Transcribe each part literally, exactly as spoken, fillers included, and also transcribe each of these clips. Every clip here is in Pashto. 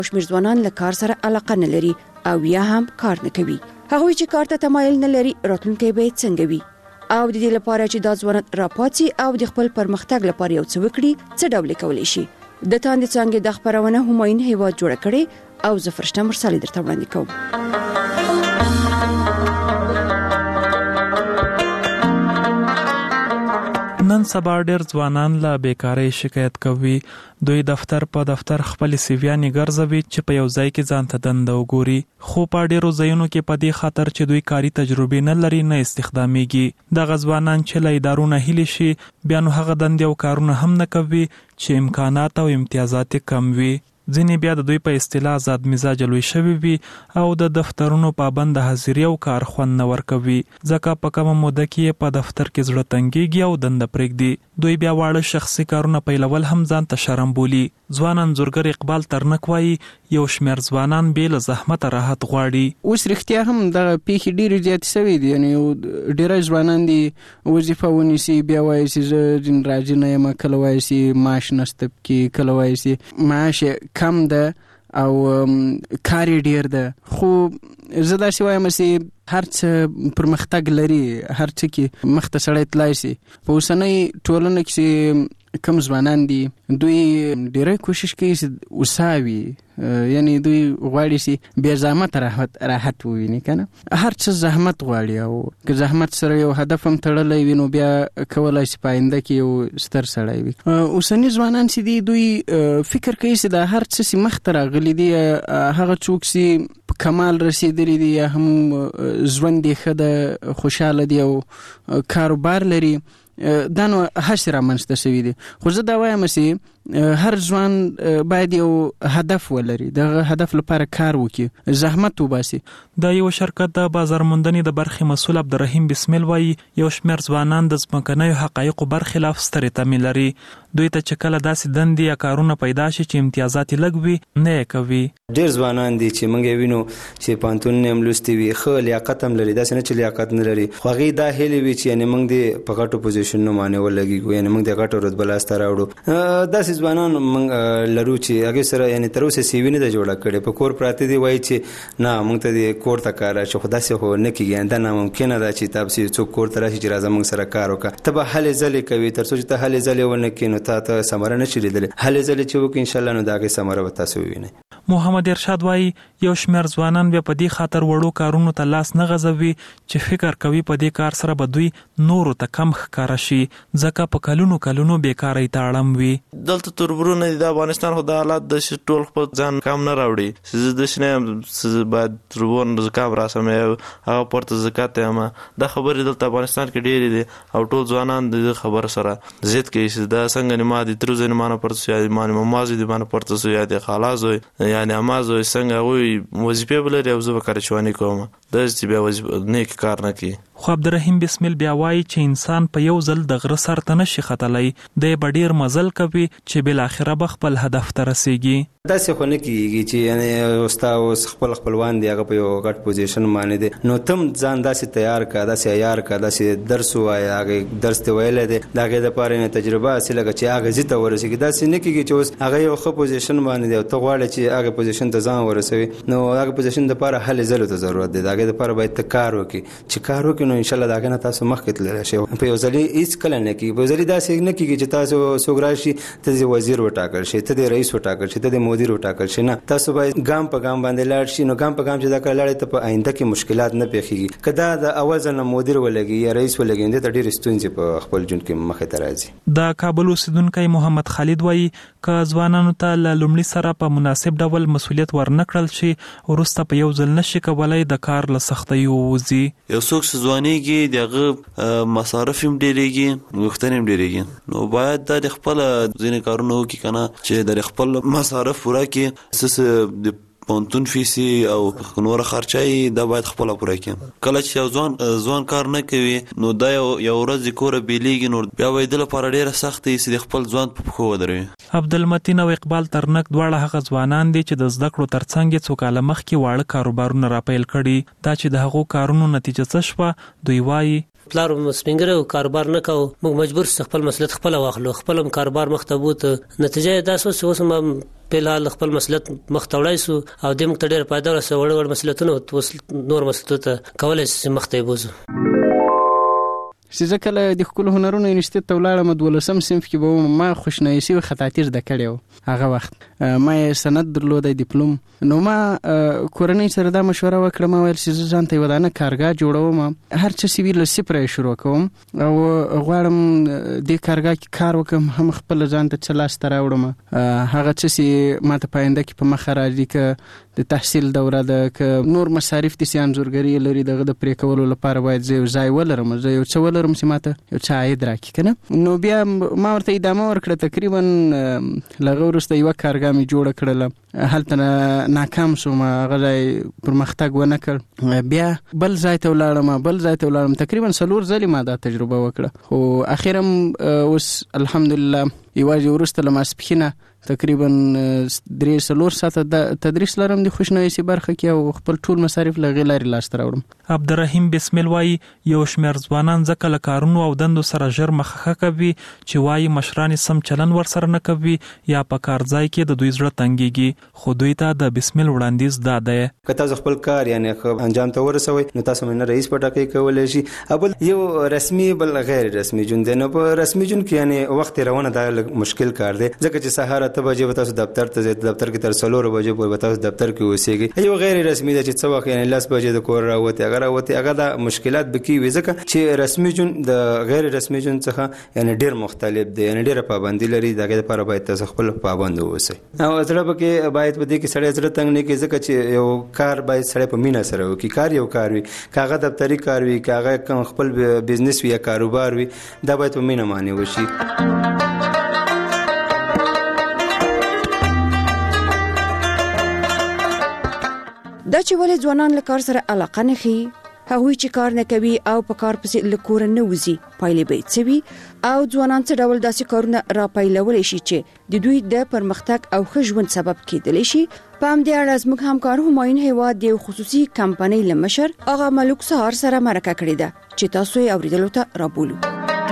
شمېر ځوانان له کار سره علاقه نه لري او یا هم کار نه کوي. هغوی چې کار ته تمایل نه لري راتلونکی به څنګه وي؟ او د دې لپاره چې دا ځوانان راپاتې او د خپل پرمختګ لپاره یو څه وکړي څه ډول کولی شي؟ د تاندې څانګې د خبرونه همایون هیواد جوړه کړې او زه فرشته مرسالي درته وړاندې کوم. نن سبا ډېر ځوانان له بیکارۍ شکایت کوي. دوی دفتر په دفتر خپل سیویانې ګرځوي چې په یو ځای کې ځان ته دنده وګوري، خو په ډېرو ځایونو کې په دې خاطر چې دوی کاري تجربې نه لري نه استخدامیږي. دغه ځوانان چې له ادارو نه هیلې شي بیا نو هغه دندې او کارونه هم نه کوي چې امکانات او امتیازات کم وي. ځینې بیا د دوی په اصطلاح آزاد مزاج لوی شوي وي او د دفترونو پابند حاضري او کار خوند نه ورکوي، ځکه په کومه موده کې په دفتر کې زړه تنګېږي او دنده پرېږدي. دوی بیا واړه شخصي کارونه پیلول هم ځان ته شرم بولي. ځوان انځورګر اقبال ترنک وایي یو شمېر ځوانان بې له زحمته راحت غواړي. اوس رښتیا هم دغه پیښې ډېرې زیاتې شوې دي، یعنې ډېری ځوانان دي وظیفه ونیسي بیا وایي چې زه ځین راځي نه یم، کله وایي چې معاش نشته پکې، کله وایي چې معاش کم ده او کار یې ډېر ده. خو زه داسې وایم چې هر څه پرمختګ لري، هر څه کې مخ ته سړی تلای شي. په اوسنۍ ټولنه کې چې کم ځوانان دي دوی ډېری کوشش کوي چې وساوي، یعنی دوی غواړي چې بې زحمت راحت راحت وویني، کنه هر څه زحمت غواړي او که زحمت سره یو هدف هم تړلی وي نو بیا کولای شي په آینده کې یو ستر سړی وي. اوسني ځوانان چې دي دوی فکر کوي چې دا هر څه چې مخ ته راغلي دي هغه څوک چې په کمال رسیدلی دي یا هم ژوند یې ښه ده، خوشحاله دي او کاروبار لري، دا نو هسې رامنځته شوي دي. خو زه دا وایم چې هر ځوان باید یو هدف ولري، دغه هدف لپاره کار وکړي، زحمت وباسي. د یو شرکت د بازار موندنې د برخې مسؤل عبدالرحیم بسمیل وایي یو شمېر ځوانان د ځمکنیو حقایقو برخلاف سترې تمې لري. دوی ته چې کله داسې دندې یا کارونه پیدا شي چې امتیازات یې لږ وي نه یې کوي. ډېر ځوانان دي چې موږ یې وینو چې پوهنتون هم لوستي وي، ښه لیاقت هم لري، داسې نه چې لیاقت نه لري، خو هغوی دا هیلې وي چې یعنې موږ دې په غټو پوزیشنونو باندې ولګېږو، یعنې موږ د غټو رتبه لاسته راوړو. داسې ځوانان موږ لرو چې هغوی سره یعنې تر اوسه سیوي نه ده جوړه کړې، په کور پراته دي، وایي چې نه موږ ته دې کور ته کار راشي، خو داسې خو نه کېږي، دا ناممکنه ده چې تا پسې څوک کور ته راشي چې راځه موږ سره کار وکړه. ته به هلې ځلې کوي، تر څو چې ته هلې ځلې ونه کړې نو تا ته ثمره نه شي لیدلی. هلې ځلې چې وکړې انشاءالله نو د هغې ثمره به تاسو ووینئ. محمد ارشاد وایي یو شمېر ځوانان بیا په دې خاطر وړو کارونو ته لاس نه غځوي چې فکر کوي په دې کار سره به دوی نورو ته کم ښکاره شي، ځکه په کلونو کلونو بیکارۍ ته اړم وي. دلته تربرونه دي د افغانستان، خو د حالات د ټول خپل ځان کم نه راوړي چې زه داسې نه یم چې باید تربون زکام راسم هغه پورته زکات یم. دا خبرې دلته افغانستان کې ډېرې دي او ټول ځوانان د دې خبرو سره ضد کوي چې دا څنګه نیما دي تر ځای نیمانه پورته سو یا نیمانه ممازې دي مانه پورته سو یا د خالا زوی یعنې اما زوی څنګه هغوی وظیفې به لري او زه به کارچواني کوم، داسې چې بیا وظیفه نیک کار نه کوي. خو عبدالرحیم بسمیل بیا وایي چې انسان په یو ځل د غره سر ته نشي ختلی، دی به ډېر مزل کوي چې بالاخره به خپل هدف ته رسیږي. داسې خو نه کېږي چې یعنې ستا اوس خپل خپلوان دي هغه په یو غټ پوزیشن باندې دی، نو تم ځان داسې تیار کړه، داسې عیار کړه، داسې درس ووایه، هغې درس دې ویلی دی، د هغې دپاره یې تجربه حاصله کړه چې هغه ځي ته ورسېږي. داسې نه کېږي چې اوس هغه یو ښه پوزیشن باندې دی او ته غواړې چې هغه پوزیشن ته ځان ورسوي، نو هغه پوزیشن دپاره هلې ځلو ته ضرورت دی، د هغې دپاره باید ته کار وکړي. چې کار وکړي نو انشاءالله د هغې نه تاسو مخکې تللی شئ. په یو ځلې هېڅ کله نه کېږي، په یو ځلې داسې نه کېږي چې تاسو څوک راشي ته دې وزیر وټاکل شي، ته دې رئیس وټاکل شي، ته دې مدیر وټاکل شي، نه تاسو باید ګام په ګام باندې لاړ شي. نو ګام په ګام چې دا کله لاړې ته په آینده کې مشکلات نه پېښېږي. که دا د اول ځل نه مدیر ولګي یا رئیس ولګي نو دې ته ډېرې ستونزې په خپل ژوند کې مخې ته راځي. د کابل اوسیدونکی محمد خالد وایي که ځوانانو ته له لومړي سره په مناسب ډول مسؤلیت ورنه کړل شي وروسته په یو ځل نشي کولی د کار له سختیو ووځي. یو څوک چې ځوانېږي د هغه مصارف هم ډېرېږي، غوښتنې هم ډېرېږي، نو باید دا د خپله ځینې کارونه وکړي که نه چې د خپل مصارف پوره کړي، څه د پوهنتون فیسي او نوره خرچه دا باید خپله پوره کړي. کله چې یو ځوان ځوان کار نه کوي نو دا یو یو ورځ د کوره بېلېږي، نو بیا به یې ده لپاره ډېره سخته وي چې د خپل ځوان په پښو ودروي. عبدالمتین او اقبال ترنک دواړه هغه ځوانان دي چې د زده کړو تر څنګ یې څو کاله مخکې واړه کاروبارونه راپیل کړي. دا چې د هغو کارونو نتیجه څه شوه دوی وایي پلار مسپینګره او کاروبار نه کاوه، موږ مجبور سو خپل مسؤلیت خپل واخلو، خپل کاروبار مخته بوته. نتیجه دا سو اوس هم په لحال خپل مسؤلیت مخته وړای سو او د موږ ته ډېر فائدہ ورسوه. وړ وړ مسؤلیتونه نور مسؤلیتونه کولای سي مخته بوزو. چې زه کله د ښکلو هنرونو انسټیټیوټ ته ولاړم دولسم صنف کې به ما خوشنویسي او خطاطي زده کړې وه. هغه وخت ما یې سند درلودی ډیپلوم. نو ما کورنۍ سره دا مشوره وکړه، ما ویل چې زه ځان ته یې ودانه کارګاه جوړوم، هر څه چې وي له صفره یې شروع کوم او غواړم دې کارګاه کې کار وکړم، هم خپل ځان ته څه لاسته راوړم. هغه څه چې ما ته په آینده کې په مخه راځي، که د تحصیل دوره ده، که نور مصارف دي چې انځورګري لري، دغه د پرې کولو لپاره باید زه یو ځای ولرم، زه یو څه ولرم چې ماته یو څه عاید راکړي که نه. نو بیا ما ورته ادامه ورکړه. تقریبا له هغه وروسته یوه کارګاه مې جوړه کړله، هلته ناکام شوم، هغه ځای پرمختګ ونه کړ. بیا بل ځای ته ولاړم، بل ځای ته ولاړم، تقریبا څلور ځلې ما دا تجربه وکړه. خو اخر هم اوس الحمدلله یوازې وروسته له ماسپښینه تقریبا درې څلور ساعته د تدریس لرم د خوشنویسي برخه کې او خپل ټول مصارف له هغې لارې لاسته راوړم. عبدالرحیم بسمل وایي یو شمېر ځوانان ځکه له کارونو او دندو سره ژر مخه کوي چې وایي مشران سم چلن ورسره نه کوي یا په کار ځای کې د دوی زړه تنګېږي. خو دوی ته د بسمل وړاندیز دا دی که تاسو خپل کار یعنی انجام ته ورسوئ نو تاسو نه رئیس په ټاکل کولی شي. بل یو رسمي بل غیر رسمي ژوند دی. نو په رسمي ژوند کې یعنی وخت روانه دا مشکل کار دی ځکه چې سهار اته بجې به تاسو دفتر ته ځئ، دفتر کې تر څلورو بجې پورې به تاسو دفتر کې اوسېږئ. یو غیر رسمي دی چې څه وخت یعنی لس بجې د کور راوتې هغه راوتې هغه دا مشکلات به کېږي ځکه چې رسمي ژوند د غیر رسمي ژوند څخه یعنی ډېر مختلف دی، یعنی ډېره پابندي لري. د هغې لپاره باید تاسو خپل پابند واوسئ او زړه پکې باید په دې کې سړی زړه تنګ نه کړي ځکه چې یو کار باید سړی په مینه سره وکړي. کار یو کار وي، که هغه دفتري کار وي، که هغه خپل بزنس وي یا کاروبار وي، دا باید په مینه باندې وشي. دا چې ولې ځوانان له کار سره علاقه نه ښیي، هغوی چې کار نه کوي او په کار پسې له کوره نه وځي، پایلې به یې څه وي او ځوانان څه ډول داسې کارونه راپیلولی شي چې د دوی د پرمختګ او ښه ژوند سبب کېدلی شي. په همدې اړه زموږ همکار همایون هیواد د یو خصوصي کمپنۍ له مشر آغا ملوک سهار سره مرکه کړې ده چې تاسو یې اورېدلو ته رابولو.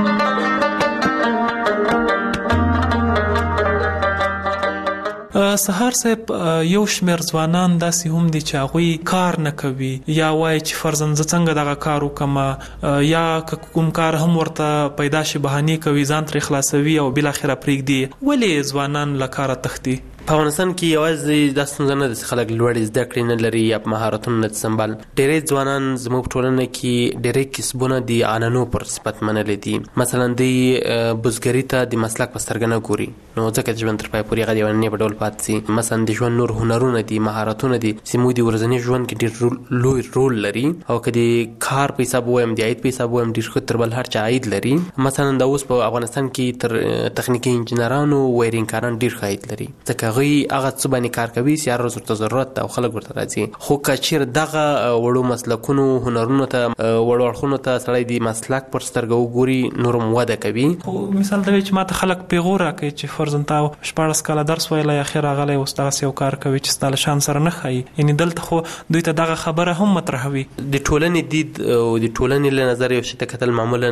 سهار صاحب، یو شمېر ځوانان داسې هم دي چې هغوی کار نه کوي یا وایي چې فرضاً زه څنګه دغه کار وکړم، یا که کوم کار هم ورته پیدا شي بهانې کوي، ځان ترې خلاصوي او بالاخره پرېږدي. ولې ځوانان له کاره تښتي؟ په افغانستان کې یوازې دا ستونزه نه ده چې خلک لوړې زده کړې نه لري یا په مهارتونو نه سمبال. ډېری ځوانان زموږ په ټولنه کې ډېری کسبونه د عنعنو پر صفت منلي دي. مثلا دوی بزګري ته د مسلک په سترګه نه ګوري، نو ځکه چې ژوند تر پایه پورې هغه د عنعنې په ډول پاتې سي. مثلا د ژوند نور هنرونه دي، مهارتونه دي چې موږ د ورځني ژوند کې ډېر لوی رول لري او که د کار په حساب ووایم، د عاید په حساب ووایم، ډېر ښه تر بل هر چا عاید لري. مثلا دا اوس په افغانستان کې تر تخنیکي انجینرانو وایرینګ کاران ډېر ښه عاید لري ځکه هغوی هغه څه باندې کار کوي چې هر ورځ ورته ضرورت ده او خلک ورته راځي. خو که چېرې دغه وړو مسلکونو هنرونو ته وړو اړخونو ته سړی د مسلک پر سترګه وګوري، نور هم وده کوي. خو مثال دا وي چې ما ته خلک پیغور راکوي چې فرضاً تا شپاړس کاله درس ویلی، اخر راغلی اوس دغسې یو کار کوي چې ستا له شان سره نه ښایي. یعنې دلته خو دوی ته دغه خبره هم مطرحوي. د ټولنې دید او د ټولنې له نظر یو شي ته کتل معمولا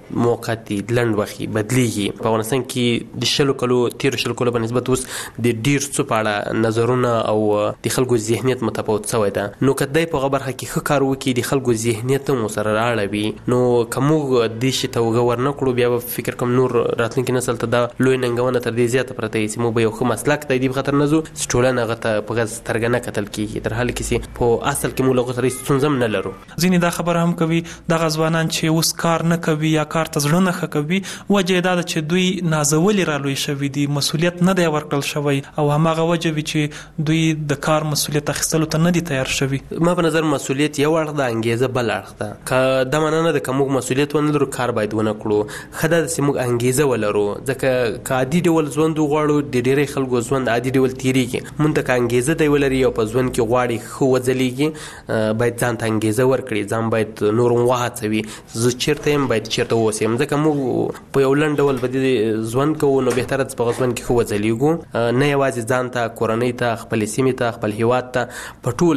موقتي لنډ وخت بدلیږي. په افغانستان کې د شلو کلو تېرو شلو کلو په نسبت اوس د ډېر څه په اړه نظرونه او د خلکو ذهنیت متفاوت شوی ده. نو که دی په هغه برخه کې ښه کار وکړي، د خلکو ذهنیت هم ورسره رااړوي، نو که موږ دې شي ته اوږه ور نه کړو، بیا به فکر کوم نور راتلونکي نسل ته دا لوی ننګونه تر دې زیاته پرته وي چې موږ به یو ښه مسلک ته دې په خاطر نه ځو چې ټولنه هغه ته په غږ سترګه نه کتل کېږي، تر حاله کې چې په اصل کې موږ له هغو سره هېڅ ستونزه هم نه لرو. ځینې دا خبره هم کوي دغه ځوانان چې اوس کار نه کوي یا کار ته زړه نه ښه کوي، وجه یې دا ده چې دوی نازولي رالوی شوي دي، مسؤلیت نه دی ورکړل شوی او هماغه وجه وي چې دوی د کار مسؤلیت اخیستلو ته نه دي تیار شوي. ما په نظر مسؤلیت یو اړخ ده، انګیزه بل اړخ ده. که دا معنا نه ده که موږ مسؤلیت ونه لرو کار باید ونه کړو، ښه ده چې موږ انګیزه ولرو. ځکه که عادي ډول ژوند وغواړو، د ډېری خلکو ژوند عادي ډول تېرېږي. موږ ته که انګیزه دی ولري او په ژوند کې غواړي ښه وځلېږي، باید ځان ته انګیزه ورکړي، ځان باید نور هم وهڅوي. زه چېرته یم باید چېرته واوسم، ځکه موږ په یو لنډ ډول به دې ژوند کوو، نو بهتره ده چې په ژوند کې ښه وځلېږو، نه یوازې ځان ته، کورنۍ ته، خپل سیمې ته، خپل هیواد ته، په ټوله کې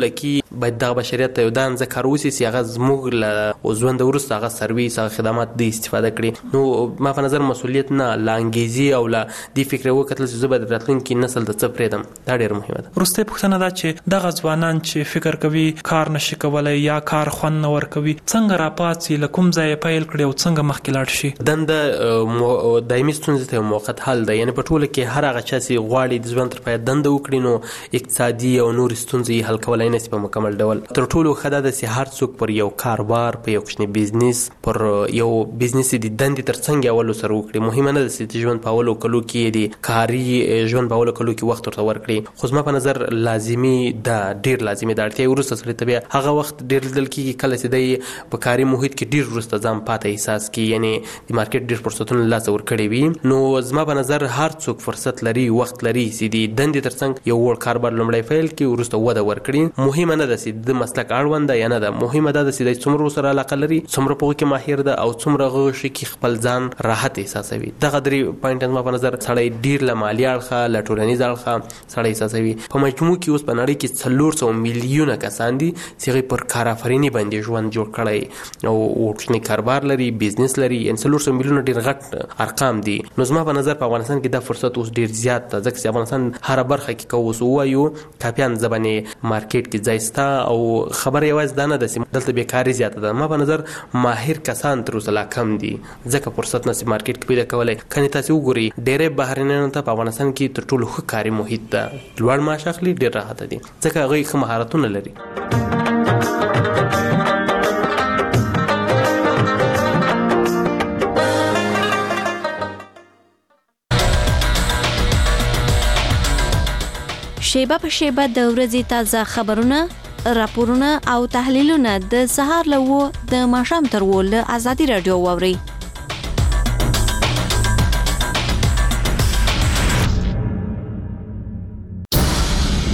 باید د بشریت ته یو دان ذکر وسی چې هغه زموږ له ژوند وروسته هغه سرویس هغه خدمات د استفاده کړي. نو ما په نظر مسؤلیت نه لانګیزي او لا د فکر وکړل چې زه به راتلونکي نسل ته څه پرېږدم، دا ډېر مهمه ده. وروستۍ پوښتنه دا چې دغه ځوانان چې فکر کوي کار نشي کولی یا کار خوند نه ورکوي، څنګه راپاڅي، له کوم ځایه پیل کړي او څنګه مخکې لاړ شي؟ دنده دایمي ستونزې ته موقت حل ده. یعنې په ټوله کې هر هغه چا چې غواړي د ژوند تر پایه دنده وکړي نو اقتصادي او نور ستونزې حل کولی نه شي په مکمل ډول. تر ټولو ښه دا ده چې هر څوک پر یو کاروبار، په یو کوچني بزنس، پر یو بزنس د دندې تر څنګ اولو سره وکړي. مهمه نه ده چې د ژوند په اولو کلو کې د کاري ژوند په اولو کلو کې وخت ورته ورکړي، خو زما په نظر لازمي ده، ډېر لازمي ده. اړتیا وروسته سړی ته بیا هغه وخت ډېر لیدل کېږي کله چې دی په کاري محیط کې ډېر وروسته ځان پاته احساس کړي، یعنې د مارکیټ ډېر فرصتونه له لاسه ورکړي وي. نو زما په نظر هر څوک فرصت لري، وخت لري چې د دندې تر څنګ یو وړ کاروبار لومړی پیل کړي، وروسته وده ورکړي. مهمه نه ده چې د مسلک اړوند ده یا نه ده، مهمه ده چې دی څومره ورسره علاقه لري، څومره په هغو کې ماهر ده او څومره هغه شي کې خپل ځان راحت احساسوي. دغه درې پوینټ زما په نظر سړی ډېر له مالي اړخه، له ټولنیز اړخه سړی احساسوي. په مجموع کې اوس په نړۍ کې څلور سوه میلیونه کسان دي چې هغوی پر کارآفریني باندې ژوند جوړ کړی او کوچنی کاروبار لري، بزنس لري. یعنې څلور سوه میلیونه ډېر غټ ارقام دي. نو زما په نظر په افغانستان کې دا فرصت اوس ډېر زیات ده، ځکه چې افغانستان هره برخه کې که اوس ووایو کاپیان زبانې مارکیټ کې ځای شته او خبره یوازې دا نه ده چې دلته بیکاري زیاته ده. ما په نظر ماهر کسان تر اوسه لا کم دي، ځکه فرصت نشي مارکیټ کې پیدا کولی. کنې تاسې وګورئ ډېری بهرنیانو ته په افغانستان کې تر ټولو ښه کاري محیط ده، لوړ معاش اخلي، ډېر راحته دي، ځکه هغوی ښه مهارتونه لري. شیبه په شیبه د ورځې تازه خبرونه، راپورونه او تحلیلونه د سهار له اوه د ماښام تر اوه له ازادي راډیو واورئ.